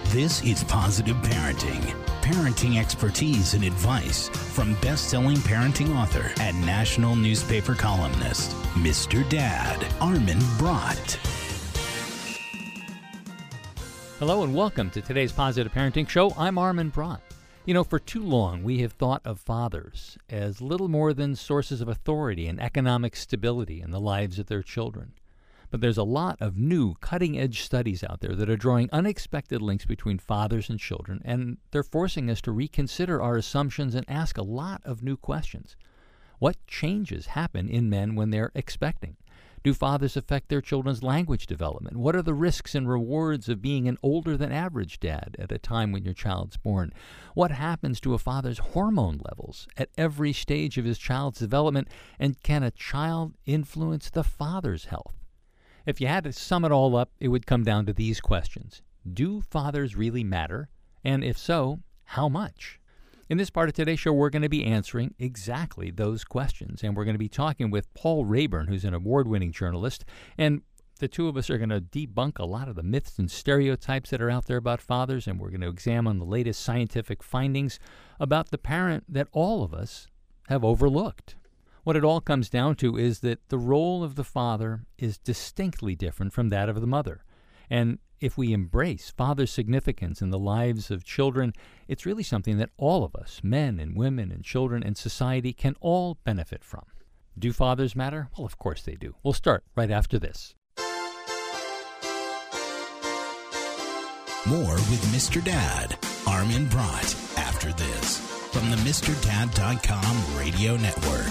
This is Positive Parenting. Parenting expertise and advice from best-selling parenting author and national newspaper columnist, Mr. Dad, Armin Brott. Hello and welcome to today's Positive Parenting Show. I'm Armin Brott. You know, for too long we have thought of fathers as little more than sources of authority and economic stability in the lives of their children. But there's a lot of new cutting-edge studies out there that are drawing unexpected links between fathers and children, and they're forcing us to reconsider our assumptions and ask a lot of new questions. What changes happen in men when they're expecting? Do fathers affect their children's language development? What are the risks and rewards of being an older than average dad at a time when your child's born? What happens to a father's hormone levels at every stage of his child's development? And can a child influence the father's health? If you had to sum it all up, it would come down to these questions. Do fathers really matter? And if so, how much? In this part of today's show, we're going to be answering exactly those questions. And we're going to be talking with Paul Rayburn, who's an award-winning journalist. And the two of us are going to debunk a lot of the myths and stereotypes that are out there about fathers. And we're going to examine the latest scientific findings about the parent that all of us have overlooked. What it all comes down to is that the role of the father is distinctly different from that of the mother. And if we embrace father's significance in the lives of children, it's really something that all of us, men and women and children and society, can all benefit from. Do fathers matter? Well, of course they do. We'll start right after this. More with Mr. Dad, Armin Brott, after this, from the MrDad.com radio network.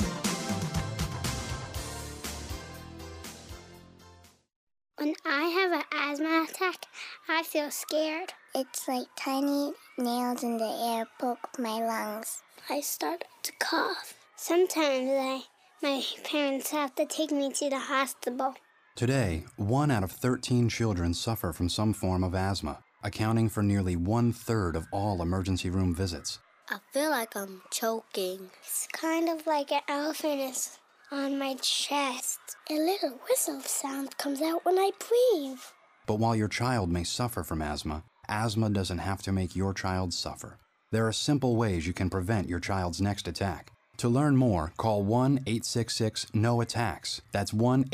When I have an asthma attack, I feel scared. It's like tiny nails in the air poke my lungs. I start to cough. Sometimes my parents have to take me to the hospital. Today, 1 out of 13 children suffer from some form of asthma, accounting for nearly 1/3 of all emergency room visits. I feel like I'm choking. It's kind of like an elephant is on my chest. A little whistle sound comes out when I breathe. But while your child may suffer from asthma, asthma doesn't have to make your child suffer. There are simple ways you can prevent your child's next attack. To learn more, call 1-866-NO-ATTACKS. That's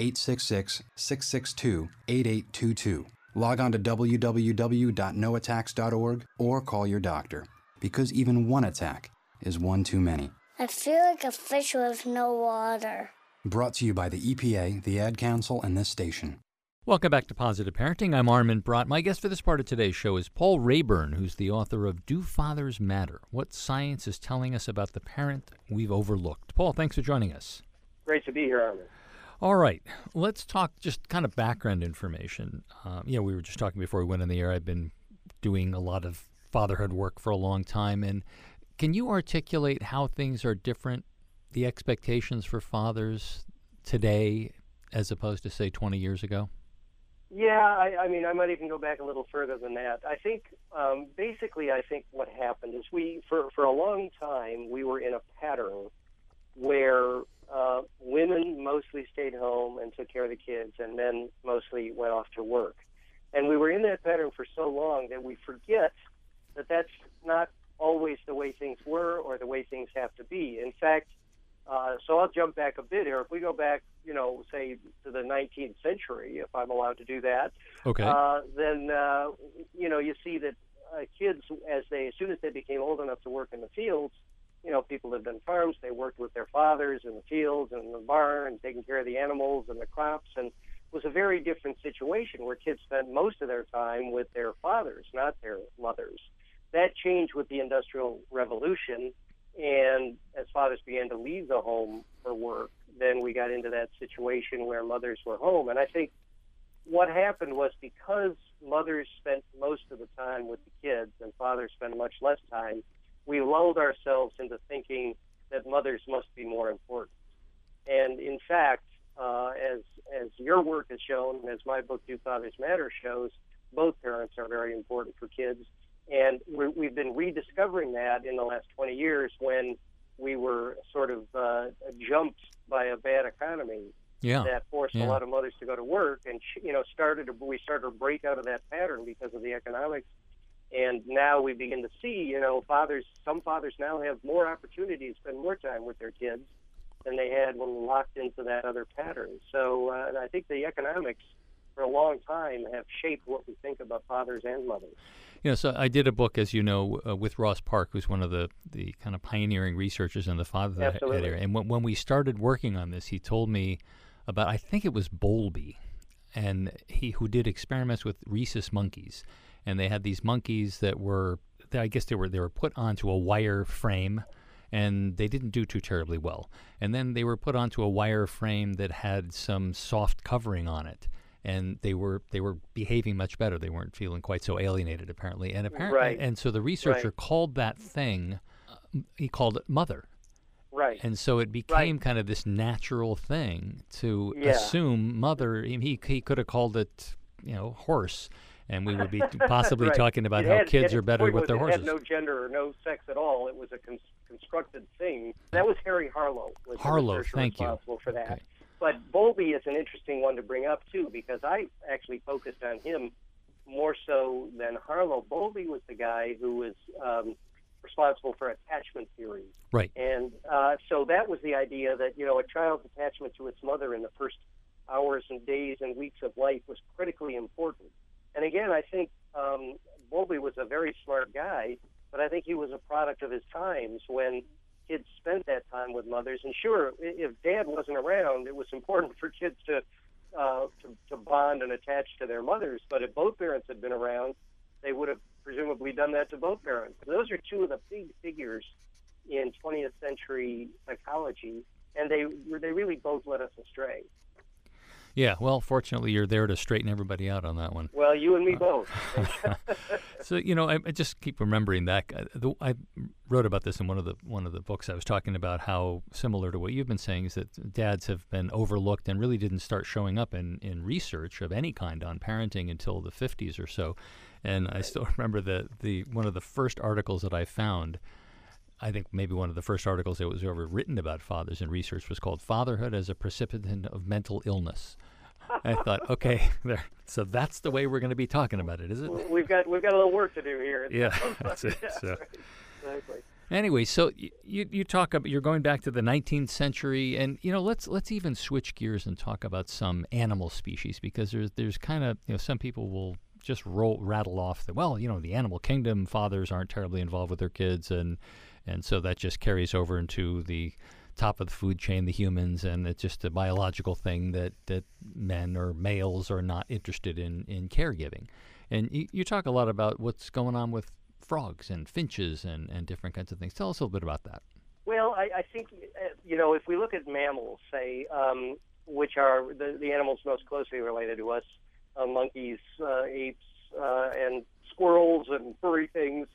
1-866-662-8822. Log on to www.noattacks.org or call your doctor, because even one attack is one too many. I feel like a fish with no water. Brought to you by the EPA, the Ad Council, and this station. Welcome back to Positive Parenting. I'm Armin Brott. My guest for this part of today's show is Paul Rayburn, who's the author of Do Fathers Matter? What Science is Telling Us About the Parent We've Overlooked. Paul, thanks for joining us. Great to be here, Armin. All right. Let's talk just kind of background information. We were just talking before we went on the air. I've been doing a lot of fatherhood work for a long time, and can you articulate how things are different, the expectations for fathers today as opposed to, say, 20 years ago? Yeah, I mean, I might even go back a little further than that. I think, basically, what happened is for a long time, we were in a pattern where women mostly stayed home and took care of the kids, and men mostly went off to work. And we were in that pattern for so long that we forget that that's not always the way things were or the way things have to be. In fact, so I'll jump back a bit here. If we go back, say to the 19th century, if I'm allowed to do that, okay. Then you see that kids, as soon as they became old enough to work in the fields, people lived on farms. They worked with their fathers in the fields and in the barn and taking care of the animals and the crops. And it was a very different situation where kids spent most of their time with their fathers, not their mothers. That changed with the Industrial Revolution, and as fathers began to leave the home for work, then we got into that situation where mothers were home. And I think what happened was because mothers spent most of the time with the kids and fathers spent much less time, we lulled ourselves into thinking that mothers must be more important. And in fact, as your work has shown, and as my book, Do Fathers Matter, shows, both parents are very important for kids. And we've been rediscovering that in the last 20 years when we were sort of jumped by a bad economy that forced a lot of mothers to go to work, and we started to break out of that pattern because of the economic And now we begin to see, some fathers now have more opportunity to spend more time with their kids than they had when locked into that other pattern. So and I think the economics for a long time have shaped what we think about fathers and mothers. So I did a book, as you know, with Ross Park, who's one of the kind of pioneering researchers in the fatherhood area. And when we started working on this, he told me about, I think it was Bowlby, and who did experiments with rhesus monkeys. And they had these monkeys that were, I guess they were put onto a wire frame, and they didn't do too terribly well. And then they were put onto a wire frame that had some soft covering on it, and they were behaving much better. They weren't feeling quite so alienated, apparently. And so the researcher called that thing, he called it mother. Right. And so it became kind of this natural thing to assume mother. He could have called it, horse. And we would be possibly talking about how kids are better with their horses. It had no gender or no sex at all. It was a constructed thing. That was Harry Harlow. Harlow, thank you. Responsible for that. Okay. But Bowlby is an interesting one to bring up, too, because I actually focused on him more so than Harlow. Bowlby was the guy who was responsible for attachment theory. Right. And so that was the idea that, a child's attachment to its mother in the first hours and days and weeks of life was critically important. And again, I think Bowlby was a very smart guy, but I think he was a product of his times when kids spent that time with mothers. And sure, if Dad wasn't around, it was important for kids to bond and attach to their mothers. But if both parents had been around, they would have presumably done that to both parents. Those are two of the big figures in 20th century psychology, and they really both led us astray. Yeah, well, fortunately, you're there to straighten everybody out on that one. Well, you and me both. So, I just keep remembering that. I wrote about this in one of the books. I was talking about how similar to what you've been saying is that dads have been overlooked and really didn't start showing up in research of any kind on parenting until the 50s or so. And I still remember the one of the first articles that I found. I think maybe one of the first articles that was ever written about fathers in research was called "Fatherhood as a Precipitant of Mental Illness." I thought, okay, so that's the way we're going to be talking about it, is it? We've got a little work to do here. Yeah, that's it. Yeah, So. Exactly. Anyway, so you talk about, you're going back to the 19th century, and let's even switch gears and talk about some animal species, because there's kind of some people will just rattle off that, the animal kingdom, fathers aren't terribly involved with their kids, and so that just carries over into the top of the food chain, the humans, and it's just a biological thing that men or males are not interested in caregiving. And you talk a lot about what's going on with frogs and finches and different kinds of things. Tell us a little bit about that. Well, I think, if we look at mammals, say, which are the animals most closely related to us, monkeys, apes, and squirrels and furry things,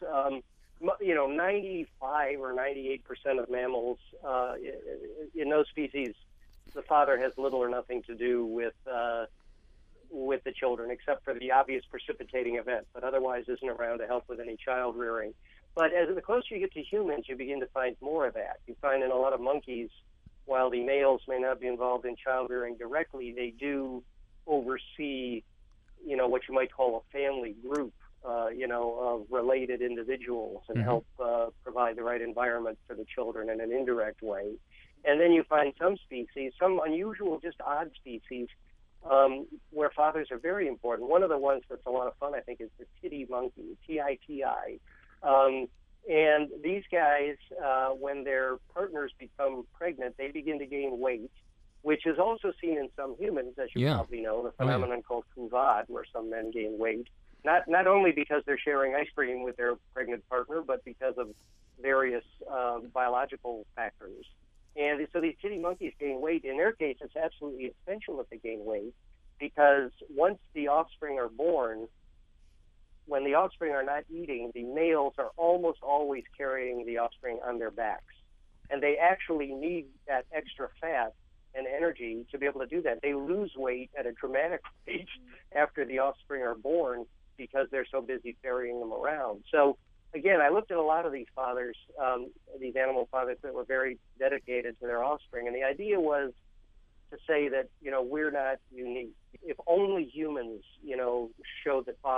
95 or 98% of mammals in those species, the father has little or nothing to do with the children, except for the obvious precipitating event, but otherwise isn't around to help with any child rearing. But as the closer you get to humans, you begin to find more of that. You find in a lot of monkeys, while the males may not be involved in child rearing directly, they do oversee, what you might call a family group, of related individuals, and help provide the right environment for the children in an indirect way. And then you find some species, some unusual, just odd species, where fathers are very important. One of the ones that's a lot of fun, I think, is the titty monkey, T-I-T-I. And these guys, when their partners become pregnant, they begin to gain weight, which is also seen in some humans, as you probably know, the phenomenon called couvade, where some men gain weight. Not only because they're sharing ice cream with their pregnant partner, but because of various biological factors. And so these titty monkeys gain weight. In their case, it's absolutely essential that they gain weight, because once the offspring are born, when the offspring are not eating, the males are almost always carrying the offspring on their backs. And they actually need that extra fat and energy to be able to do that. They lose weight at a dramatic rate after the offspring are born because they're so busy carrying them around. So, again, I looked at a lot of these fathers, these animal fathers that were very dedicated to their offspring, and the idea was to say that, we're not unique. If only humans, showed that fathers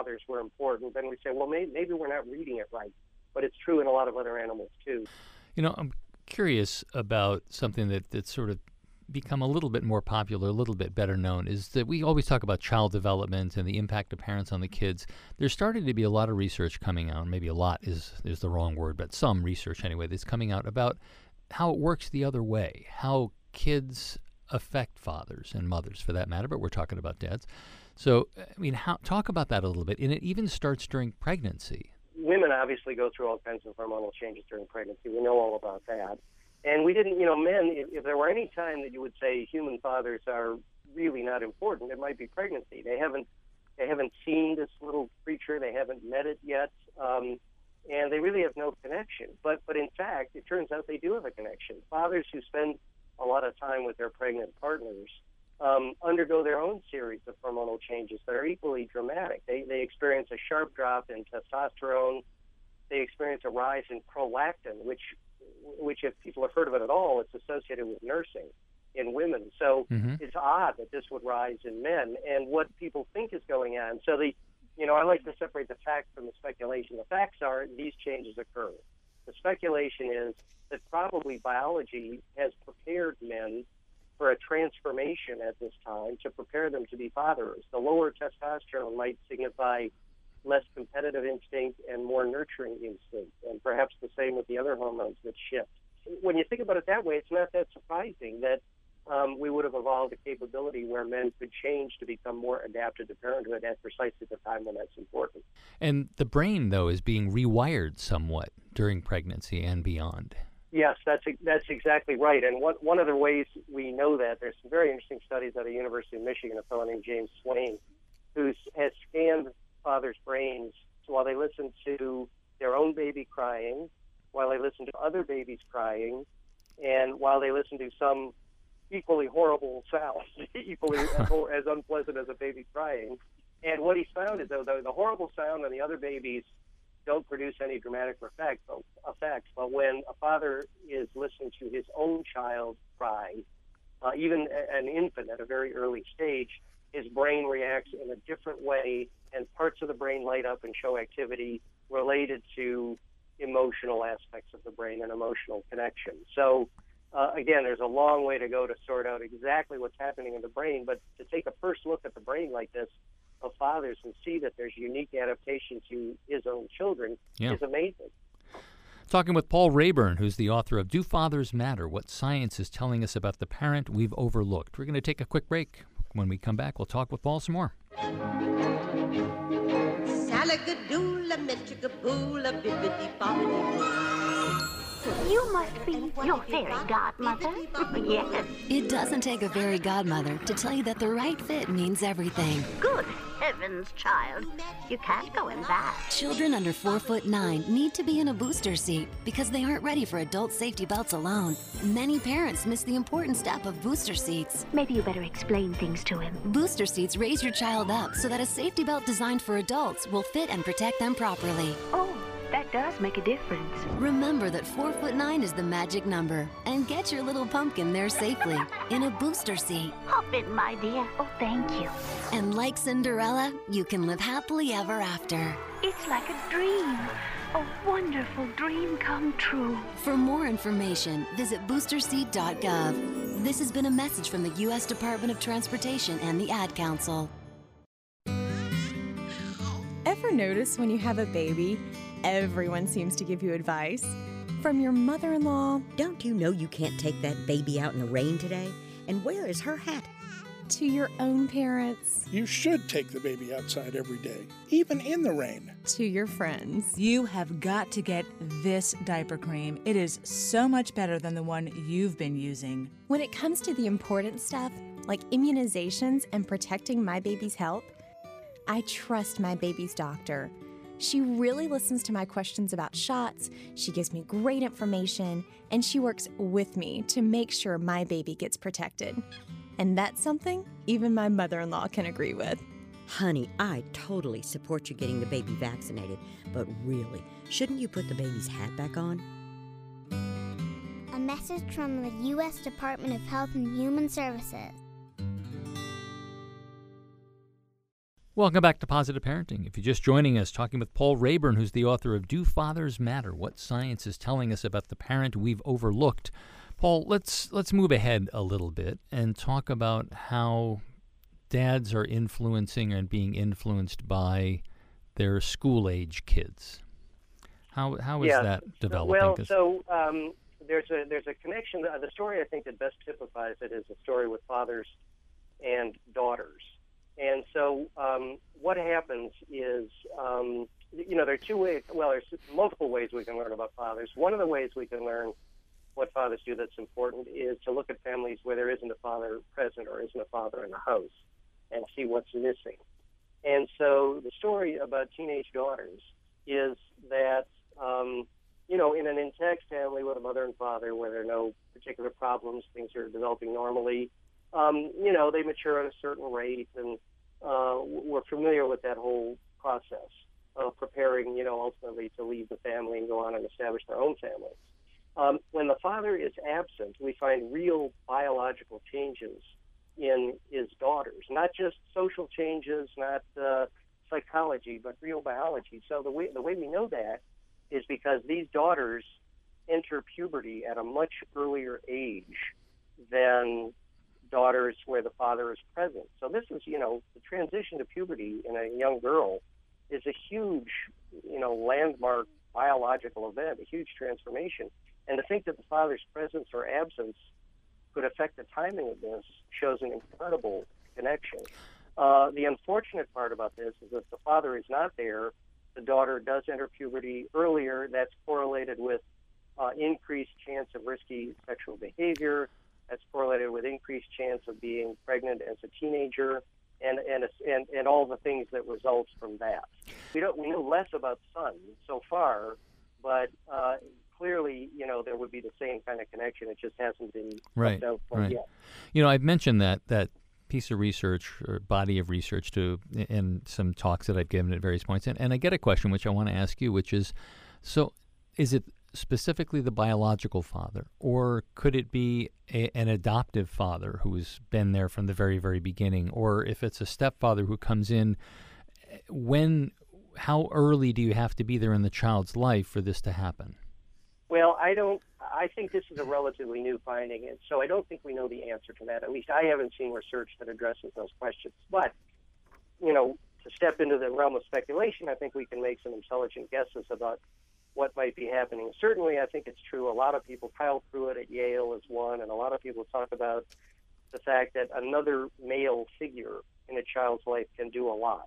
fathers were important, then we say, well, maybe we're not reading it right. But it's true in a lot of other animals, too. I'm curious about something that's sort of become a little bit more popular, a little bit better known, is that we always talk about child development and the impact of parents on the kids. There's starting to be a lot of research coming out, maybe a lot is the wrong word, but some research anyway, that's coming out about how it works the other way, how kids affect fathers and mothers for that matter, but we're talking about dads. So, talk about that a little bit. And it even starts during pregnancy. Women obviously go through all kinds of hormonal changes during pregnancy. We know all about that. And we didn't, men, if there were any time that you would say human fathers are really not important, it might be pregnancy. They haven't seen this little creature. They haven't met it yet. And they really have no connection. But in fact, it turns out they do have a connection. Fathers who spend a lot of time with their pregnant partners undergo their own series of hormonal changes that are equally dramatic. They experience a sharp drop in testosterone. They experience a rise in prolactin, which if people have heard of it at all, it's associated with nursing in women. So It's odd that this would rise in men. And what people think is going on. So I like to separate the facts from the speculation. The facts are these changes occur. The speculation is that probably biology has prepared men for a transformation at this time to prepare them to be fathers. The lower testosterone might signify less competitive instinct and more nurturing instinct, and perhaps the same with the other hormones that shift. When you think about it that way, it's not that surprising that we would have evolved a capability where men could change to become more adapted to parenthood at precisely the time when that's important. And the brain, though, is being rewired somewhat during pregnancy and beyond. Yes, that's exactly right. And one of the ways we know that, there's some very interesting studies at the University of Michigan, a fellow named James Swain, who has scanned fathers' brains while they listen to their own baby crying, while they listen to other babies crying, and while they listen to some equally horrible sounds, equally as unpleasant as a baby crying. And what he found is that the horrible sound on the other babies don't produce any dramatic effects, but when a father is listening to his own child cry, even an infant at a very early stage, his brain reacts in a different way, and parts of the brain light up and show activity related to emotional aspects of the brain and emotional connection. So, again, there's a long way to go to sort out exactly what's happening in the brain, but to take a first look at the brain like this of fathers and see that there's unique adaptation to his own children is amazing. Talking with Paul Rayburn, who's the author of Do Fathers Matter? What Science is Telling Us About the Parent We've Overlooked. We're going to take a quick break. When we come back, we'll talk with Paul some more. You must be your fairy godmother. Yes. It doesn't take a fairy godmother to tell you that the right fit means everything. Good heavens, child. You can't go in that. Children under 4'9" need to be in a booster seat because they aren't ready for adult safety belts alone. Many parents miss the important step of booster seats. Maybe you better explain things to him. Booster seats raise your child up so that a safety belt designed for adults will fit and protect them properly. Oh, that does make a difference. Remember that 4'9" is the magic number, and get your little pumpkin there safely in a booster seat. Hop in, my dear. Oh, thank you. And like Cinderella, you can live happily ever after. It's like a dream. A wonderful dream come true. For more information, visit boosterseat.gov. This has been a message from the U.S. Department of Transportation and the Ad Council. Ever notice when you have a baby, everyone seems to give you advice? From your mother-in-law. Don't you know you can't take that baby out in the rain today? And where is her hat? To your own parents. You should take the baby outside every day, even in the rain. To your friends. You have got to get this diaper cream. It is so much better than the one you've been using. When it comes to the important stuff, like immunizations and protecting my baby's health, I trust my baby's doctor. She really listens to my questions about shots, she gives me great information, and she works with me to make sure my baby gets protected. And that's something even my mother-in-law can agree with. Honey, I totally support you getting the baby vaccinated, but really, shouldn't you put the baby's hat back on? A message from the U.S. Department of Health and Human Services. Welcome back to Positive Parenting. If you're just joining us, talking with Paul Rayburn, who's the author of Do Fathers Matter? What Science is Telling Us About the Parent We've Overlooked. Paul, let's move ahead a little bit and talk about how dads are influencing and being influenced by their school-age kids. How is that developing? Well, there's a connection. The story I think that best typifies it is a story with fathers and daughters. And so what happens is, there are two ways. Well, there's multiple ways we can learn about fathers. One of the ways we can learn what fathers do that's important is to look at families where there isn't a father present or isn't a father in the house and see what's missing. And so the story about teenage daughters is that, in an intact family with a mother and father where there are no particular problems, things are developing normally, they mature at a certain rate, and we're familiar with that whole process of preparing, ultimately to leave the family and go on and establish their own families. When the father is absent, we find real biological changes in his daughters, not just social changes, not psychology, but real biology. So the way we know that is because these daughters enter puberty at a much earlier age than daughters where the father is present. So this is, the transition to puberty in a young girl is a huge, landmark biological event, a huge transformation. And to think that the father's presence or absence could affect the timing of this shows an incredible connection. The unfortunate part about this is that the father is not there. The daughter does enter puberty earlier. That's correlated with increased chance of risky sexual behavior. That's correlated with increased chance of being pregnant as a teenager, and all the things that result from that. We know less about sons so far, but clearly, there would be the same kind of connection. It just hasn't been worked out for yet. I've mentioned that piece of research or body of research in some talks that I've given at various points, and I get a question which I want to ask you, which is, so is it specifically the biological father, or could it be an adoptive father who's been there from the very, very beginning, or if it's a stepfather who comes in, how early do you have to be there in the child's life for this to happen? Well, I think this is a relatively new finding, and so I don't think we know the answer to that. At least I haven't seen research that addresses those questions. But, to step into the realm of speculation, I think we can make some intelligent guesses about what might be happening. Certainly, I think it's true. A lot of people, Kyle Pruitt at Yale is one, and a lot of people talk about the fact that another male figure in a child's life can do a lot.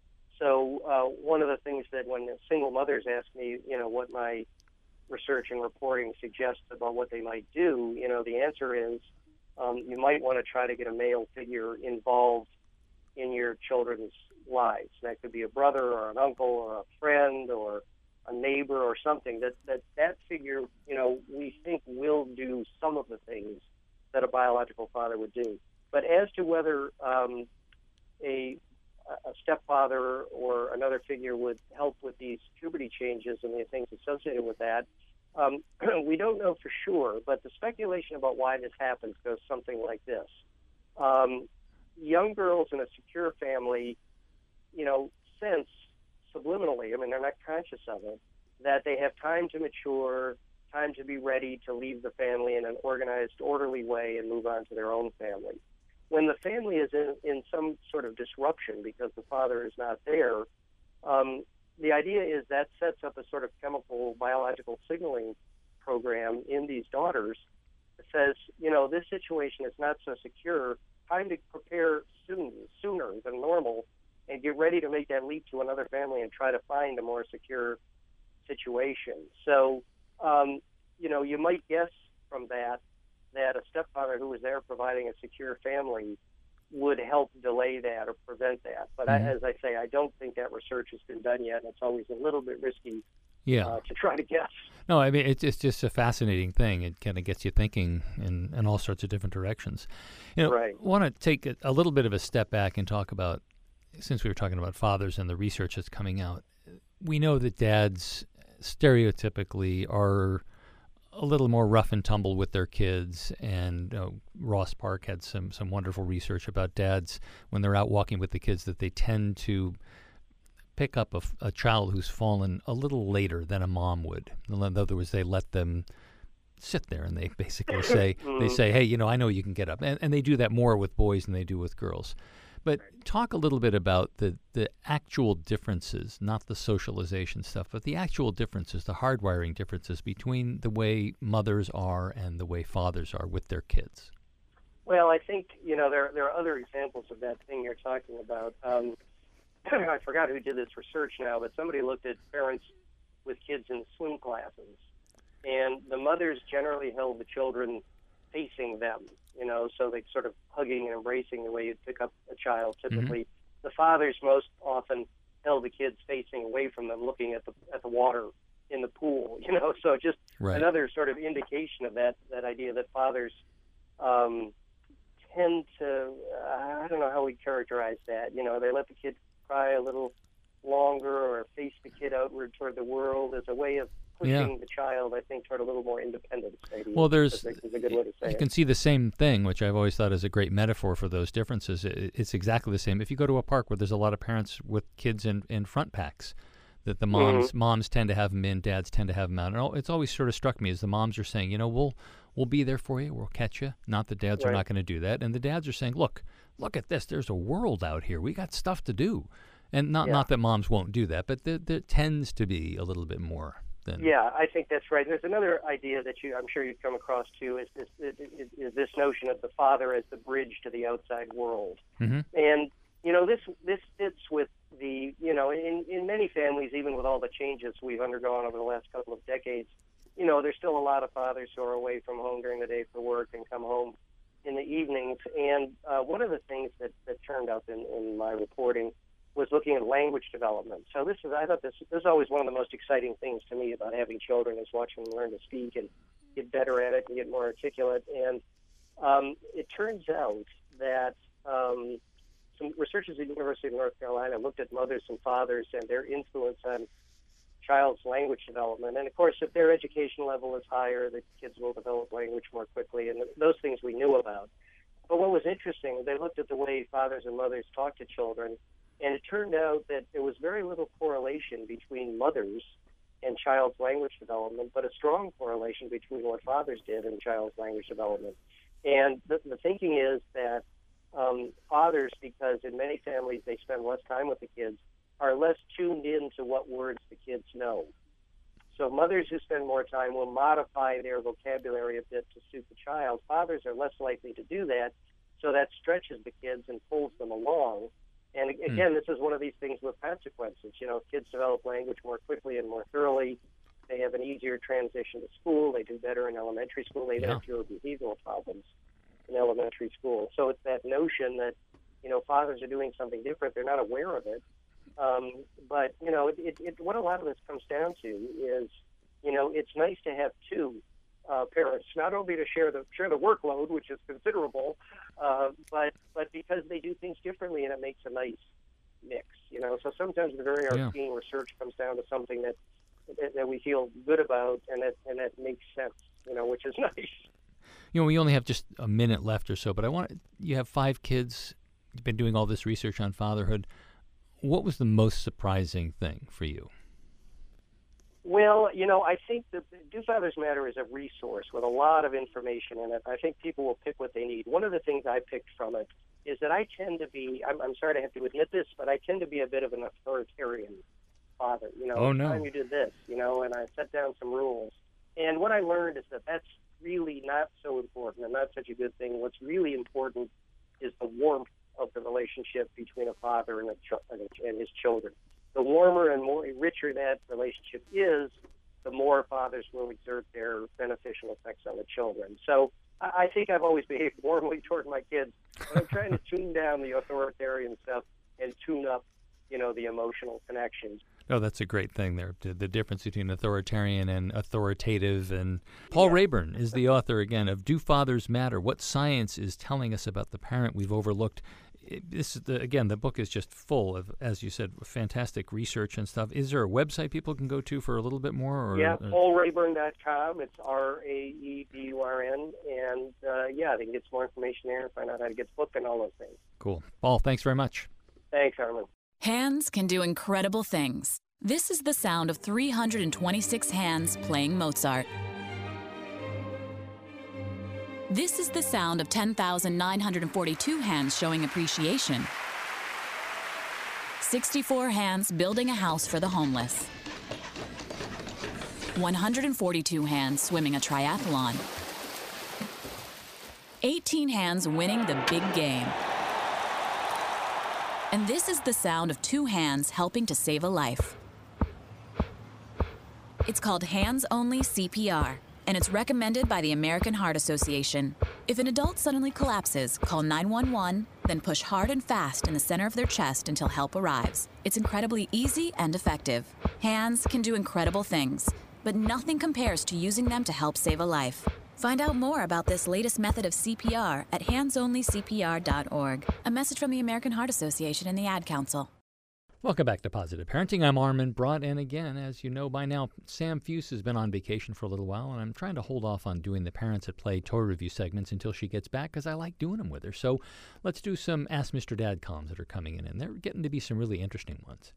So one of the things that when single mothers ask me, what my research and reporting suggests about what they might do, the answer is you might want to try to get a male figure involved in your children's lives. That could be a brother or an uncle or a friend or a neighbor or something. That figure, we think will do some of the things that a biological father would do. But as to whether a stepfather or another figure would help with these puberty changes and the things associated with that, we don't know for sure, but the speculation about why this happens goes something like this. Young girls in a secure family, sense subliminally, they're not conscious of it, that they have time to mature, time to be ready to leave the family in an organized, orderly way and move on to their own family. When the family is in some sort of disruption because the father is not there, the idea is that sets up a sort of chemical, biological signaling program in these daughters that says, this situation is not so secure, time to prepare sooner than normal and get ready to make that leap to another family and try to find a more secure situation. So, you might guess from that a stepfather who was there providing a secure family would help delay that or prevent that. But as I say, I don't think that research has been done yet, and it's always a little bit risky to try to guess. No, it's just a fascinating thing. It kind of gets you thinking in all sorts of different directions. I want to take a little bit of a step back and talk about, since we were talking about fathers and the research that's coming out, we know that dads stereotypically are a little more rough and tumble with their kids. And Ross Park had some wonderful research about dads when they're out walking with the kids, that they tend to pick up a child who's fallen a little later than a mom would. In other words, they let them sit there and they basically say, hey, I know you can get up. And they do that more with boys than they do with girls. But talk a little bit about the actual differences, not the socialization stuff, but the actual differences, the hardwiring differences between the way mothers are and the way fathers are with their kids. Well, I think, there are other examples of that thing you're talking about. I forgot who did this research now, but somebody looked at parents with kids in swim classes. And the mothers generally held the children facing them, so they sort of hugging and embracing the way you'd pick up a child typically. Mm-hmm. The fathers most often held the kids facing away from them, looking at the water in the pool, so just another sort of indication of that idea that fathers tend to, I don't know how we characterize that, they let the kid cry a little longer or face the kid outward toward the world as a way of pushing the child, I think, toward a little more independence. Maybe. Well, is a good way to say you can see the same thing, which I've always thought is a great metaphor for those differences. It's exactly the same. If you go to a park where there's a lot of parents with kids in front packs, that the moms tend to have them in, dads tend to have them out. And it's always sort of struck me as the moms are saying, we'll be there for you, we'll catch you. Not the dads are not going to do that. And the dads are saying, look at this, there's a world out here. We got stuff to do. And not that moms won't do that, but there tends to be a little bit more. Yeah, I think that's right. There's another idea that I'm sure you've come across too, is this notion of the father as the bridge to the outside world. Mm-hmm. And this fits with the in many families, even with all the changes we've undergone over the last couple of decades. There's still a lot of fathers who are away from home during the day for work and come home in the evenings. And one of the things that turned up in my reporting was looking at language development. So I thought this is always one of the most exciting things to me about having children, is watching them learn to speak and get better at it and get more articulate. And it turns out that some researchers at the University of North Carolina looked at mothers and fathers and their influence on child's language development. And of course, if their education level is higher, the kids will develop language more quickly, and those things we knew about. But what was interesting, they looked at the way fathers and mothers talk to children, and it turned out that there was very little correlation between mothers and child's language development, but a strong correlation between what fathers did and child's language development. And the thinking is that fathers, because in many families they spend less time with the kids, are less tuned in to what words the kids know. So mothers who spend more time will modify their vocabulary a bit to suit the child. Fathers are less likely to do that, so that stretches the kids and pulls them along. And again, this is one of these things with consequences. Kids develop language more quickly and more thoroughly. They have an easier transition to school. They do better in elementary school. They have fewer behavioral problems in elementary school. So it's that notion that, fathers are doing something different. They're not aware of it. But what a lot of this comes down to is, it's nice to have two parents, not only to share the workload, which is considerable, but because they do things differently, and it makes a nice mix. So sometimes the very arcane research comes down to something that we feel good about, and that makes sense. Which is nice. We only have just a minute left or so, but you have 5 kids. You've been doing all this research on fatherhood. What was the most surprising thing for you? Well, I think that Do Fathers Matter is a resource with a lot of information in it. I think people will pick what they need. One of the things I picked from it is that I tend to be, I'm sorry to have to admit this, but I tend to be a bit of an authoritarian father. Oh, no. It's time you did this, and I set down some rules. And what I learned is that that's really not so important and not such a good thing. What's really important is the warmth of the relationship between a father and his children. The warmer and more richer that relationship is, the more fathers will exert their beneficial effects on the children. So I think I've always behaved warmly toward my kids, but I'm trying to tune down the authoritarian stuff and tune up, the emotional connections. No, that's a great thing there, the difference between authoritarian and authoritative. And Paul Rayburn is the author, again, of Do Fathers Matter? What Science is Telling Us About the Parent We've Overlooked. this is the book is just full of, as you said, fantastic research and stuff. Is there a website people can go to for a little bit more? Or, yeah, paulrayburn.com. It's RAEBURN. And, they can get some more information there and find out how to get the book and all those things. Cool. Paul, thanks very much. Thanks, Armin. Hands can do incredible things. This is the sound of 326 hands playing Mozart. This is the sound of 10,942 hands showing appreciation. 64 hands building a house for the homeless. 142 hands swimming a triathlon. 18 hands winning the big game. And this is the sound of 2 hands helping to save a life. It's called hands-only CPR, and it's recommended by the American Heart Association. If an adult suddenly collapses, call 911, then push hard and fast in the center of their chest until help arrives. It's incredibly easy and effective. Hands can do incredible things, but nothing compares to using them to help save a life. Find out more about this latest method of CPR at handsonlycpr.org. A message from the American Heart Association and the Ad Council. Welcome back to Positive Parenting. I'm Armin Brott, and again, as you know by now, Sam Fuse has been on vacation for a little while, and I'm trying to hold off on doing the Parents at Play toy review segments until she gets back, because I like doing them with her. So let's do some Ask Mr. Dad columns that are coming in, and they're getting to be some really interesting ones.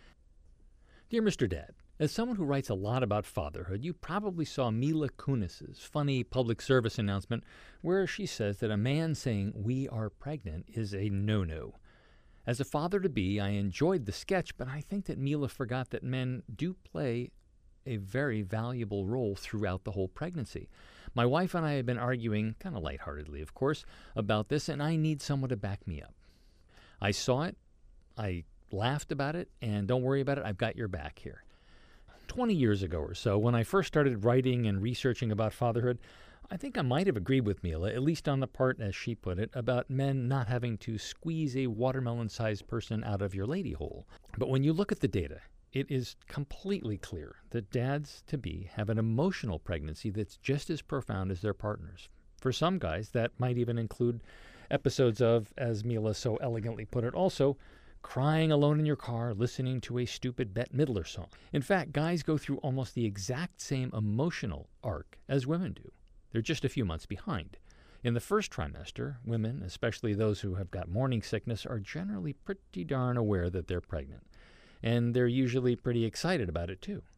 Dear Mr. Dad, as someone who writes a lot about fatherhood, you probably saw Mila Kunis's funny public service announcement where she says that a man saying "we are pregnant" is a no-no. As a father-to-be, I enjoyed the sketch, but I think that Mila forgot that men do play a very valuable role throughout the whole pregnancy. My wife and I have been arguing, kind of lightheartedly of course, about this, and I need someone to back me up. I saw it, I laughed about it, and don't worry about it, I've got your back here. 20 years ago or so, when I first started writing and researching about fatherhood, I think I might have agreed with Mila, at least on the part, as she put it, about men not having to squeeze a watermelon-sized person out of your lady hole. But when you look at the data, it is completely clear that dads-to-be have an emotional pregnancy that's just as profound as their partners. For some guys, that might even include episodes of, as Mila so elegantly put it also, crying alone in your car, listening to a stupid Bette Midler song. In fact, guys go through almost the exact same emotional arc as women do. They're just a few months behind. In the first trimester, women, especially those who have got morning sickness, are generally pretty darn aware that they're pregnant. And they're usually pretty excited about it, too.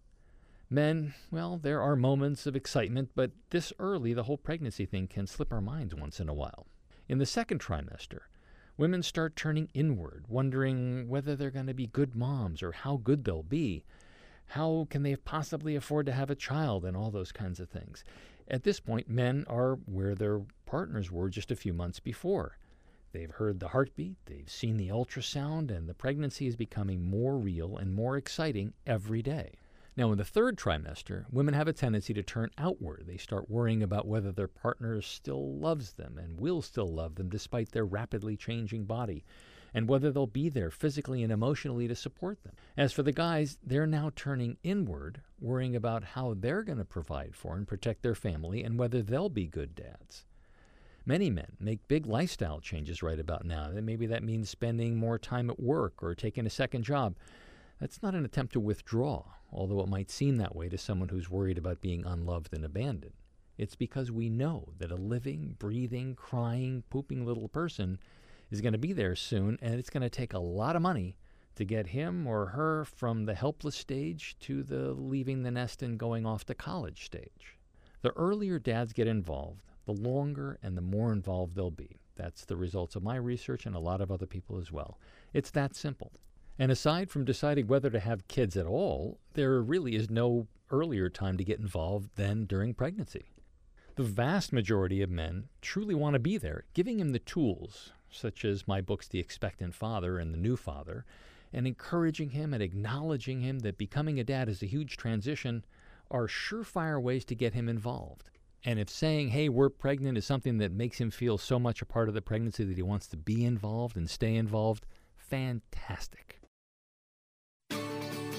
Men, well, there are moments of excitement, but this early, the whole pregnancy thing can slip our minds once in a while. In the second trimester, women start turning inward, wondering whether they're going to be good moms or how good they'll be. How can they possibly afford to have a child and all those kinds of things? At this point, men are where their partners were just a few months before. They've heard the heartbeat, they've seen the ultrasound, and the pregnancy is becoming more real and more exciting every day. Now, in the third trimester, women have a tendency to turn outward. They start worrying about whether their partner still loves them and will still love them despite their rapidly changing body, and whether they'll be there physically and emotionally to support them. As for the guys, they're now turning inward, worrying about how they're going to provide for and protect their family and whether they'll be good dads. Many men make big lifestyle changes right about now. Maybe that means spending more time at work or taking a second job. That's not an attempt to withdraw, although it might seem that way to someone who's worried about being unloved and abandoned. It's because we know that a living, breathing, crying, pooping little person is going to be there soon, and it's going to take a lot of money to get him or her from the helpless stage to the leaving the nest and going off to college stage. The earlier dads get involved, the longer and the more involved they'll be. That's the results of my research and a lot of other people as well. It's that simple. And aside from deciding whether to have kids at all, there really is no earlier time to get involved than during pregnancy. The vast majority of men truly want to be there, giving him the tools, such as my books The Expectant Father and The New Father, and encouraging him and acknowledging him that becoming a dad is a huge transition are surefire ways to get him involved. And if saying, hey, we're pregnant is something that makes him feel so much a part of the pregnancy that he wants to be involved and stay involved, fantastic.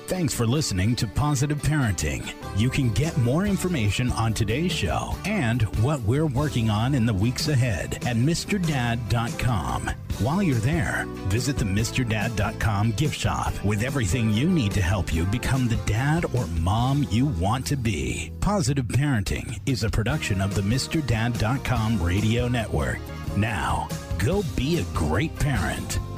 Thanks for listening to Positive Parenting. You can get more information on today's show and what we're working on in the weeks ahead at MrDad.com. While you're there, visit the MrDad.com gift shop with everything you need to help you become the dad or mom you want to be. Positive Parenting is a production of the MrDad.com radio network. Now, go be a great parent.